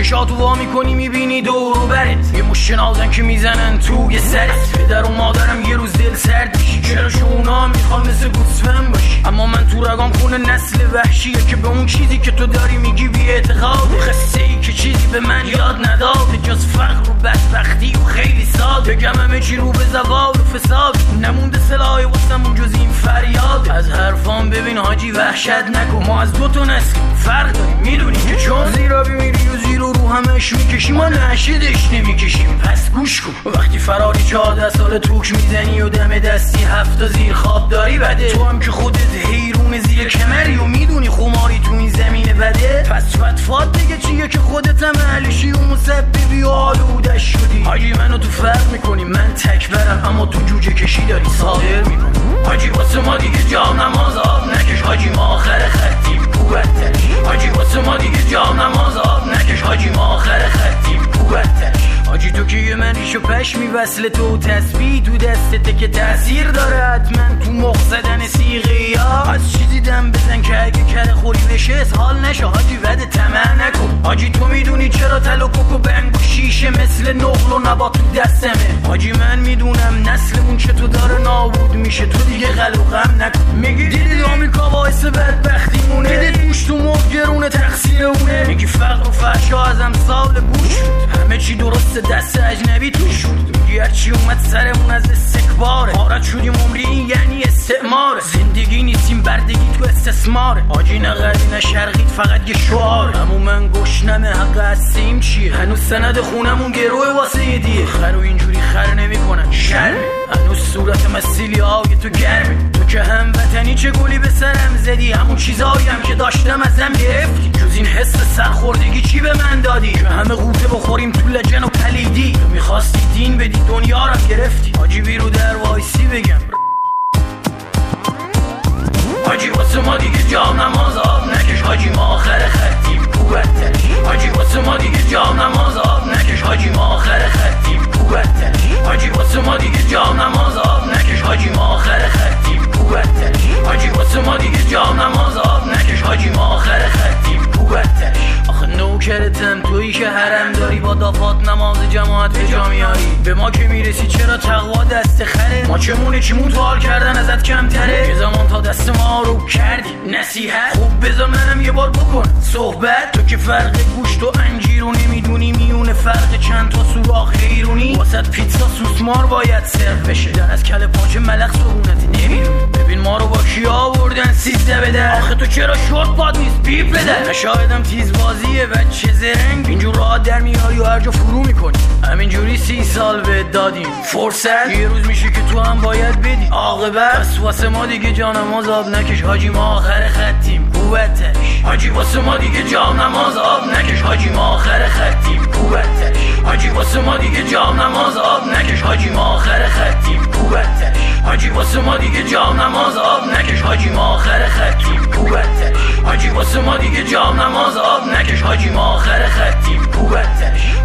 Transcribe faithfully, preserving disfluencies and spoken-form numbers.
چشاتو وا میکنی میبینی دورو برت یه مش نازن که میزنن توی سرت. پدر و مادرم یه روز دل سرد میشی چرا شونا میخوان مثل گوسفند باشی. اما من تو رگام خون نسل وحشیه که به اون چیزی که تو داری میگی بی اعتقاد. قصه ای که چیزی به من یاد نداد جز فقر و بدبختی و خیلی ساده. بگم همه چی رو به زوال و فساد نمونده سلاحی واسمون جز این فریاد. از حرفام ببین حاجی وحشت نکن ما از دو تا نسل فرق داریم میدونی که چون زیرا میری و زیرو رو همش میکشیم ما نشیدش نمیکشیم. پس گوش کن وقتی فراری چهارده سال توک میزنی و دم دستی هفت زیر خواب داری بده. تو هم که خودت حیرون زیر کمری و میدونی خماری تو این زمین بده. پس فتفات دیگه چیه که خودت هم اهلشی و مسببی و آلودش شدی. حاجی منو تو فرق میکنی من تکبرم اما تو جوجه کشی داری صادر میکنی. حاجی واسه ما دیگه جا نماز آب نکش حاجی ما آخر خطیم قوتش. حاجی واسه ما دیگه جا نماز آب نکش حاجی ما آخر خطیم قوتش. حاجی تو که یه منیشو پشمی وصل تو تسبیح تو دستته که تأثیر داره حتما تو مخ زدن سیغه یا از چیزی دم بزن که اگه کره خوری بشه اسهال نشه. حاجی وده طمع نکن حاجی تو میدونی چرا تل و کوک و بنگ و شیشه مثل نقل و نبات تو دستمه. حاجی من میدونم نسلمون چطور داره نابود میشه تو دیگه غل و غم نکن. میگی دیدی آمریکا باعث بدبختیمونه دیدی گوش تو مخ گرونه تقصیر اونه. میگی فقر و فحشا از امثال گوش همه چی درست دست اجنبی تو شد. میگی هرچی اومد سرمون از استکباره آرد شدیم عمری این یعنی استعماره. زندگی نیستیم بردگی تو استثماره. حاجی نه غربی نه شرقی فقط یه شعاره. اما من گشنمه حق هستیم چیه هنوز سند خونمون گروه واسه یه دیه. خر و اینجوری خر نمی کنن شرمه هنوز صورت مسیلی های تو گرمه. تو که هم وطنی چه گلی به سرم زدی همون چیزایی هم که داشتم ازم گرفتی. جز این حس سرخوردگی چی به من دادی که همه قوطه بخوریم تو لجن و پلیدی. تو میخواستی دین بدی دنیا رو گرفتی. حاجی بیرو در وایسی بگم حاجی واسه ما دیگه جا نماز آب نکش حاجی ما آخر خطیم قوتش. حاجی واسه ما دیگه جا نماز آب نکش حاجی ما آخر خطیم قوتش. حاجی واسه ما دیگه جا نماز آب نکش حاجی ما آخر خطیم قوتش. حاجی واسه ما دیگه جا نماز آب نکش حاجی ما آخر خطیم قوتش. آخه نوکرتم تویی که حرم داری با دافات نماز جماعت به جا میاری. به ما که میرسی چرا تقوا دست خره ما چمونه چیمون تو حال کردن ازت کمتره. یه زمان تا دست ما رو کردی نصیحت خوب بذار منم یه بار بکن صحبت. تو که فرق گوشت و انجیر رو نمیدونی میونه فرق چند تا سوراخ ایرونی. واسه پیتزا سوسمار باید سرو بشه در از کله پاچه ملق سرونت نمیدونی. ببین ما رو با کی آوردن سیزده بده. آخه تو چرا شورت باد نیست بیپ بده. شایدم تیز بازیه بچه زرنگ اینجور راحت در میاری و هر جا فرو میکنی. همینجوری سی سال به دادیم فرصت یه روز میشه که تو هم باید بدی عاقبت. پس واسه ما دیگه جانماز آب نکش حاجی ما آخر خطیم قوتش. حاجی واسه ما دیگه جانماز آب نکش حاجی ما آخر خطیم قوتش. حاجی واسه ما دیگه جانماز آب نکش حاجی ما آخر خطیم قوتش. حاجی واسه ما دیگه جانماز آب نکش حاجی ما آخر خطیم قوتش. حاجی واسه ما دیگه جانماز آب نکش حاجی ما آخر خطیم قوتش.